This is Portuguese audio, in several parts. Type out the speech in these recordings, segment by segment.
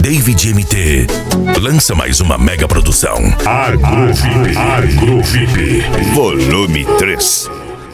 David MT lança mais uma mega produção. Agro VIP, volume 3.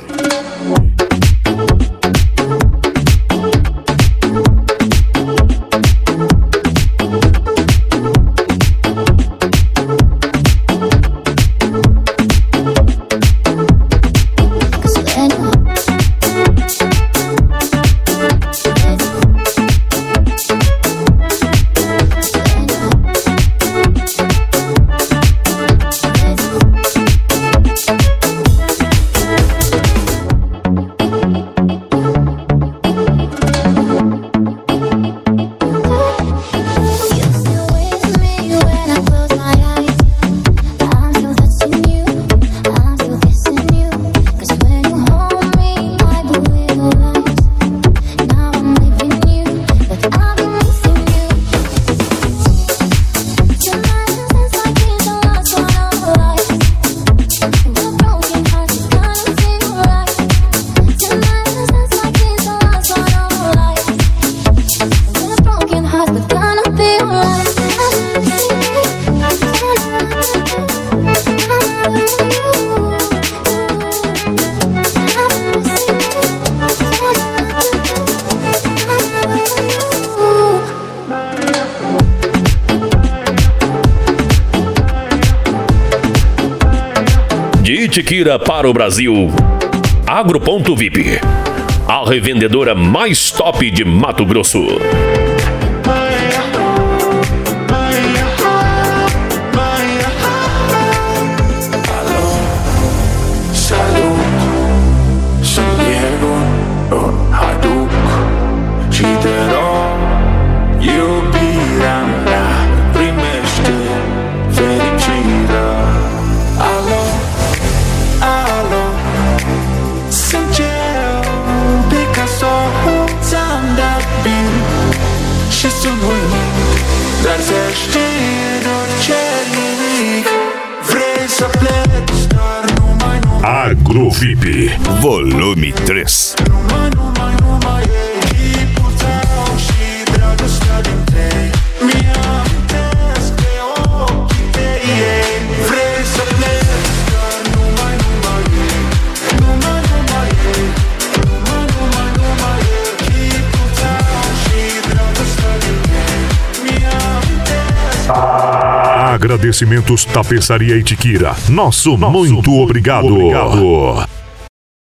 De Itiquira para o Brasil, Agro.vip, a revendedora mais top de Mato Grosso. Agro VIP, volume 3. Agradecimentos Tapeçaria Itiquira. Nosso muito obrigado.